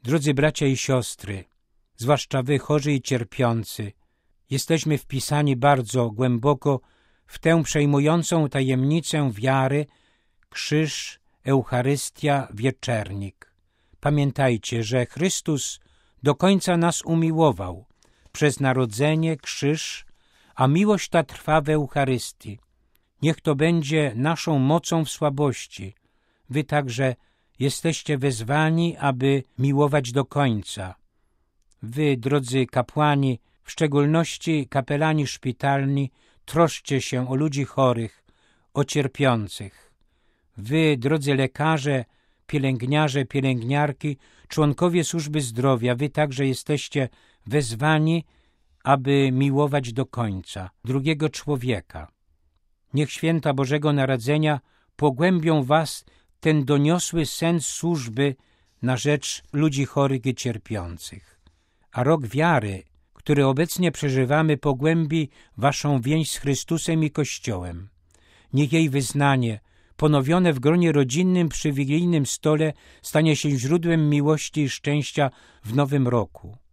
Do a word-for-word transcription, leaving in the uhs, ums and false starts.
Drodzy bracia i siostry, zwłaszcza wy chorzy i cierpiący, jesteśmy wpisani bardzo głęboko w tę przejmującą tajemnicę wiary, krzyż, Eucharystia, wieczernik. Pamiętajcie, że Chrystus do końca nas umiłował przez narodzenie, krzyż, a miłość ta trwa w Eucharystii. Niech to będzie naszą mocą w słabości. Wy także jesteście wezwani, aby miłować do końca. Wy, drodzy kapłani, w szczególności kapelani szpitalni, troszczcie się o ludzi chorych, o cierpiących. Wy, drodzy lekarze, pielęgniarze, pielęgniarki, członkowie służby zdrowia, wy także jesteście wezwani, aby miłować do końca drugiego człowieka. Niech święta Bożego Narodzenia pogłębią was ten doniosły sens służby na rzecz ludzi chorych i cierpiących. A rok wiary, który obecnie przeżywamy, pogłębi waszą więź z Chrystusem i Kościołem. Niech jej wyznanie, ponowione w gronie rodzinnym przy wigilijnym stole, stanie się źródłem miłości i szczęścia w nowym roku.